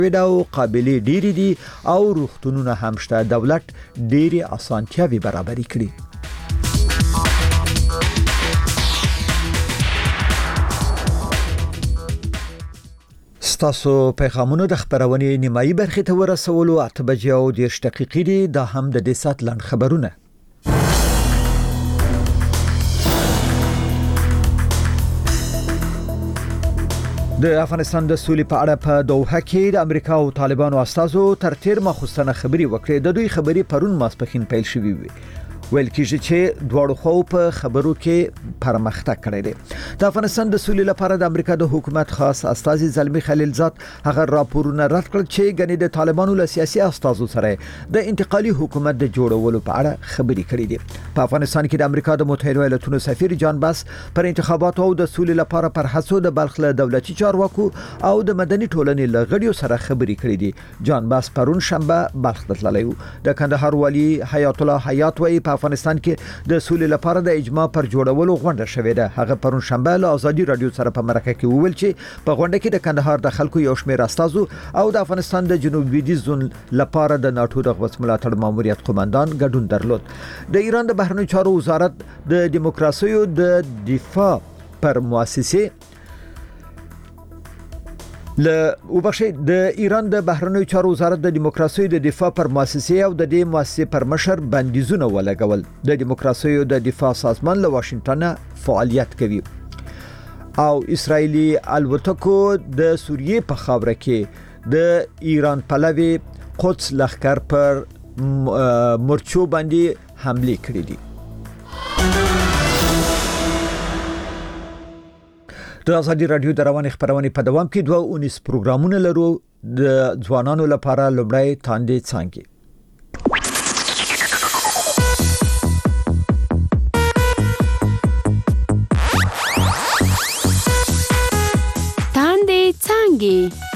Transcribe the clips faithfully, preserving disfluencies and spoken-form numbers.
ویډاو قابلیت ډېری دي او روغتونونه هم شته. دولت ډېری اسانتیاوي برابرې کړي. ستاسو پیغامونه د خبرونې نیمایي برخې ته ورسولو. اته بجې او دېرش دقیقې دي. دا هم د دې سات لاند خبرونه. د افغانستان د سولې په اړه په دوحه کې د امریکا او طالبانو استازو تر تیر مخستنه خبري وکړې. د دوی خبري پرون ماسپخین پیل شوې وي. ویل کېږي چې دواړو خو په خبرو کې پرمختګ کړی دی. د افغانستان د سولې لپاره د امریکا د حکومت خاص استازي زلمی خلیلزاد هغه راپورونه رد کړل چې غني د طالبانو له سیاسي استازو سره د انتقالي حکومت د جوړولو په اړه خبري کړې دي. په افغانستان کې د امریکا د متحده ایالاتونو سفیر جان باس پر انتخاباتو او د سولې لپاره پر هڅو د بلخ له دولتي چارواکو او د مدني ټولنې له غړیو سره خبري کړې دي. جان باس پرون شنبه بلخ ته تللی و. د کندهار والی حیات الله حیات وایي په افغانستان کې د سولې لپاره د اجماع پر جوړولو غونډه شوې ده. هغه پرون شنبه له ازادي رادیو سره په مرکه کې وویل چې په غونډه کې د کندهار د خلکو یو شمېر استازو او د افغانستان د جنوب لویدیځ زون لپاره د ناتو د غوښ ملاتړ ماموریت قومندان ګډون درلود. د ایران د بهرنیو چارو وزارت د دیموکراسي د دفاع پر مؤسسه ل وبخښه د ایران د بهرنیو چارو وزارت د دیموکراسي د دفاع پر مؤسسه او د دې مؤسسه پر مشر بندیزونه ولګول. د دیموکراسي د دفاع سازمان له واشنگټن فعالیت کوي او اسرایلی الوتکو د سوریې په خاوره کې د ایران پلوي قدس لخر پر مرچو باندې حمله کړې دي. د ازادي رادیو د رواني خبرونه په دوام کې دوه اونیس پروګرامونه لرو. د ځوانانو لپاره لومړی تاندې څانګې. تاندې څانګې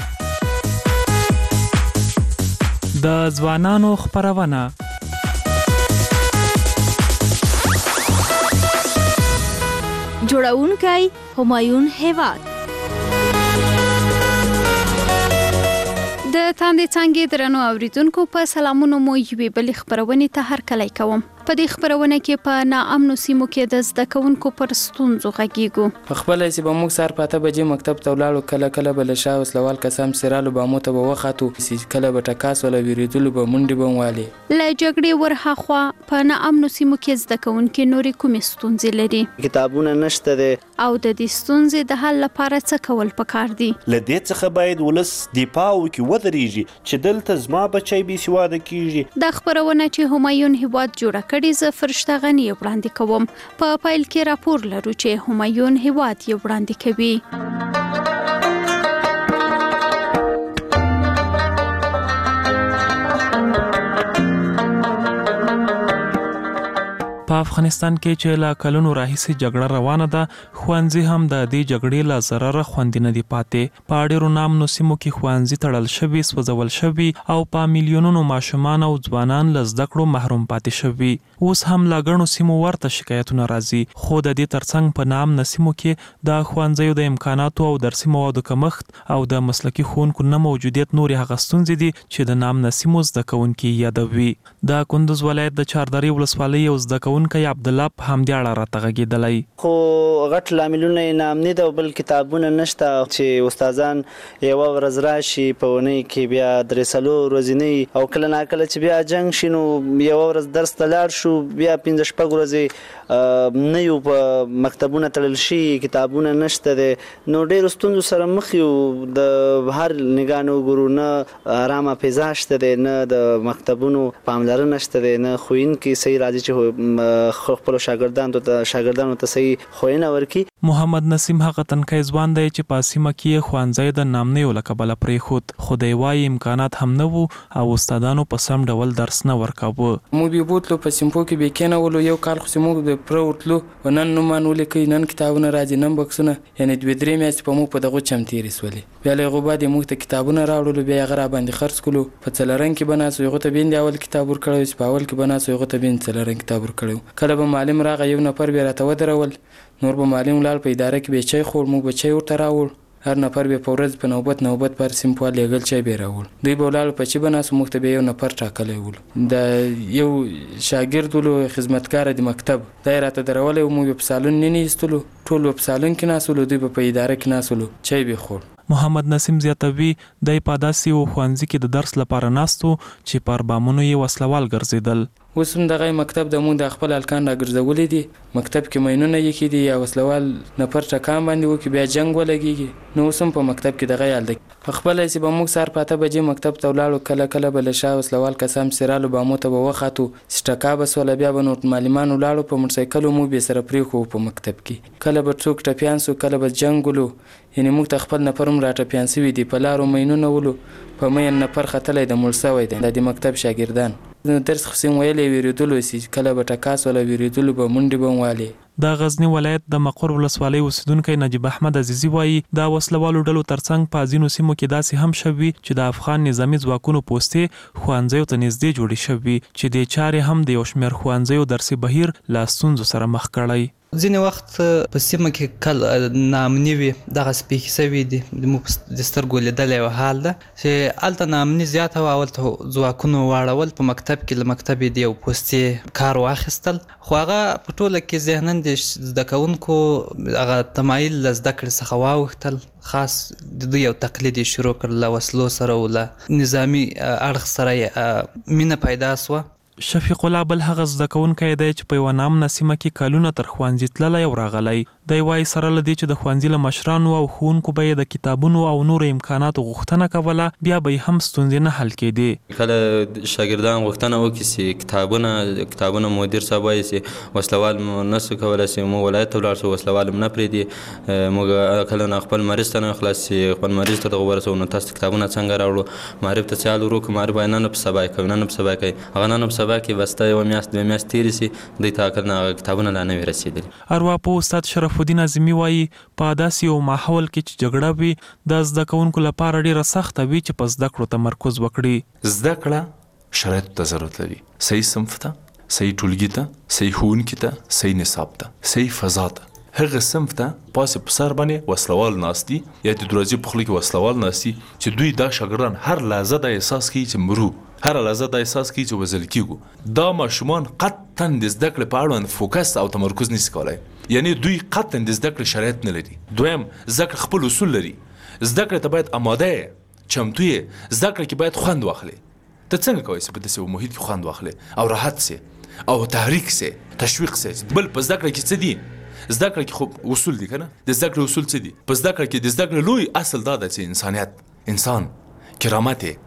د ځوانانو خبرونه. جوړونکی همایون هیواد. د تاندې څانګې درنو اوریدونکو په سلامونو مو یوې بلې خبرونې ته هرکلی کوم. په دې خبرونه کې په ناامنو سیمو کې د زده کوونکو پر ستونزو غږیږو. خپل چې به موږ سار پاته بجې مکتب ته ولاړو، کله کله به له شا وسلوال کسام سرالو به مو ته به وخاتو، کله به ټکاس ولا ویریدلو به منډې به والي. له جګړې ورهاخوا په ناامنو سیمو کې زده کوونکي نورې کومې ستونزې لري؟ کتابونه نشته دي او د دې ستونزې د حل لپاره څه کول پکار دي؟ له دې څخه باید ولس دفاع وکړي ودرېږي چې دلته زما بچی بې سواده کیږي. دا خبرونه چې همایون هیواد جوړه کړې زه فرشته غنی وړاندې کوم. په پایل کې راپور لرو چې همایون هیواد یې وړاندې کوي. په افغانستان کې چې لا کلونو راهیسې جګړه روانه ده، خوانځي هم د دې جګړې لا ضرر خوندې نه دی پاتې. په ډېرو نامنو سیمو کې خوانځي تړل شوي، سوځول شوي او په میلیونونو ماشومان او ځوانان له زده کړو محروم پاتې شوي. اوس هم لا ګڼو سیمو ورته شکایتونه راځي، خو د دې ترڅنګ په نامنو سیمو کې د خوانځیو د امکاناتو او درسي موادو کمښت او د مسلکي ښوونکو نه موجودیت نورې هغه ستونزې دي چې د نامنو سیمو زده کوونکي یادوي. د کندوز ولایت د چاردرې ولسوالۍ یو زده کوونکی عبدالله په همدې اړه راته غږېدلی. خو غټ لاملونه یې ناامني ده او بل کتابونه نشته چې استادان یوه ورځ راشي په اونۍ کې بیا درې څلور ورځې نه وي، او کله ناکله چې بیا جنګ شي نو یوه ورځ درس ته لاړ شو بیا پنځه شپږ ورځې نه یو په مکتبونه تړل شي، کتابونه نشته دی. نو ډېرو ستونزو سره مخ یو. د هر نګاه نه وګورو نه ارامه فضا شته دی، نه د مکتبونو پاملرنه شته دی، نه ښوونکي صحیح راځي چې خپلو شاګردانو ته شاګردانو ته صحیح ښوونه ورکړي. محمد نسیم هغه تنکی ځوان دی چې په سیمه کې یې ښوونځی د نامنیو له کبله پرېښود، خو دی وایي امکانات هم نه وو او استادانو په سم ډول درس نه ورکاوه. موږ بیا بوتلو په سیمپو کې بیا کېنولو، یو کال خو موږ د پره ورتلو و نن نومان ولیکئ، نن کتابونه راځي، نن بکسونه، یعنې دوې درې میاشتې په موږ په دغو چم تېرې سولې. بیا له هغو بعد یې موږ ته کتابونه راوړلو، بیا هغه راباندې خرڅ کړلو. په څلرنګ کې به ناست و، هغو ته بیا اول کتاب ورکړی و، چې په اول کې به ناست و هغو ته بیا څلرنګ کتاب ورکړی و. کله به معلم راغی یو نفر بیا راته ودرول، نور به معلم ولاړ په اداره کې به چای خور، موږ به چای ورته راوړ، هر نفر به په ورځ په نوبت نوبت پر سیمپو لګل چای به راول دوی به ولاړ په چې بناس موږ ته به یو نفر ټاکلی ول د یو شاګرد ولو خدمتګار د مکتب دا راته درولې موږ په سالون نه نیستلو ټول په سالون کې ناسولو دوی په اداره کې ناسولو چای به خور محمد نسیم زیاتوي د پاداسي او خوانځي کې د درس لپاره ناستو چې پر بامونو یې وسلوال ګرځیدل اوس هم دغه مکتب د مونږ د خپل الکان راګرځولې دي مکتب کې مینونه یې کې دي یا وسلوال نفر ټکان باندې وکي بیا جنگ ولګيږي نو اوس هم په مکتب کې دغه یال دی خپل چې به موږ سار پاته بجې مکتب ته ولاړو کله کله بل شاه وسلوال قسم سرالو به مو ته به وخاتو سټکا بس ولا بیا به نوټ معلمان ولاړو په موټرسایکل مو به سره پری خو په مکتب کې کله به څوک ټپیان سو کله به جنگولو یعنی موږ ته خپل نفرم را ټپیان سوي دي په لارو مینونه ولو په مې نفر خطلې د ملسوي دي د مکتب شاګردان درس خصم ویلې ویریدلو سي کله به ټکاس ولا ویریدلو به منډي بموالي د غزنی ولایت د مقر ولسوالۍ اوسیدونکو نجیب احمد عزیزی وایي دا وسلوالو ډلو ترڅنګ په ځینو سیمو کې داسې هم شوي چې د افغان نظامی ځواکونو پوستې خوانځیو ته نږدې جوړې شوي چې د چارې هم د یو شمېر خوانځیو درسي بهیر لا ستونزو سره مخ کړی ځینې وخت په سیمه کې کله ناامني وي دغه سپېښې سوي دي زموږ د سترګو لیدلی یو حال ده چې هلته ناامني زیاته وه هلته ځواکونو واړول په مکتب کې له مکتب یې د یو پوستې کار واخیستل خو هغه په ټوله کې ذهناً د زده کوونکو هغه تمایل له زده کړې څخه واوښتل خاص د دوی یو تقلید یې شروع کړ له وسلو سره او له نظامي اړخ سره یې مینه پیدا سوه شفیق الله بل هغه زده کوونکی دی چې په یوه نامنه سیمه کې کلونه تر ښوونځي تللی او راغلی دی وایي سره له دې چې د ښوونځي له مشرانو او ښوونکو به یې د کتابونو او نورو امکاناتو غوښتنه کوله بیا به یې هم ستونزې نه حل کېدې کله شاګردان غوښتنه وکړي چې کتابونه کتابونه مدیر صاحب وایي چې وسلوال مو نسو کولی چې موږ ولایت ته ولاړ شو وسلوال هم نه پرېږدي موږ کله نه خپل مریض ته نه خلاص چې خپل مریض ته دغه ورسوو نو تاسو کتابونه څنګه راوړو معرف ته چال ورو که معرف نن په سبا کوي نن په سبا کوي هغه نن په سبا کې بسته یوه میاشت دوه میاشت تېرې سي دوی ته کله هغه کتابونه لا نه وي رسېدلي ارواپوه استاد شرف الدین اعظمي وایي په داسې یو ماحول کې چې جګړه وي د زده کوونکو لپاره ډېره سخته وي چې په زده کړو تمرکز وکړي زده کړه شرایطو ته ضرورت لري صحیح صنف ته صحیح ټولګي ته صحیح ښوونکي ته صحیح نصاب ته صحیح فضا ته هغه صنف ته پاسې په سر باندې وسلوال ناست دي یا د دروازې په خوله کې وسلوال ناست دي چې دوی دا شاګردان هر لحظه دا احساس کوي چې مرو هر لحظه دا احساس کوي چې وژل کېږو دا ماشومان قطعا د زده کړې په اړوند فوکس او تمرکز نشي کولی یعنی دوی قطعا د زده کړې شرایط نه لري دویم زده کړه خپل اصول لري زده کړې ته باید آماده یې چمتو یې زده کړه کې باید خوند واخلي ته څنګه کولی سې په داسې یو محیط کې خوند واخلي او راحت سې او تحریک سې تشویق سې بل په زده کړه کې څه دي زده کړه کې خو اصول دي کنه د زده کړې اصول څه دي په زده کړه کې د زده کړې لوی اصل دا ده چې انسانیت انسان کرامت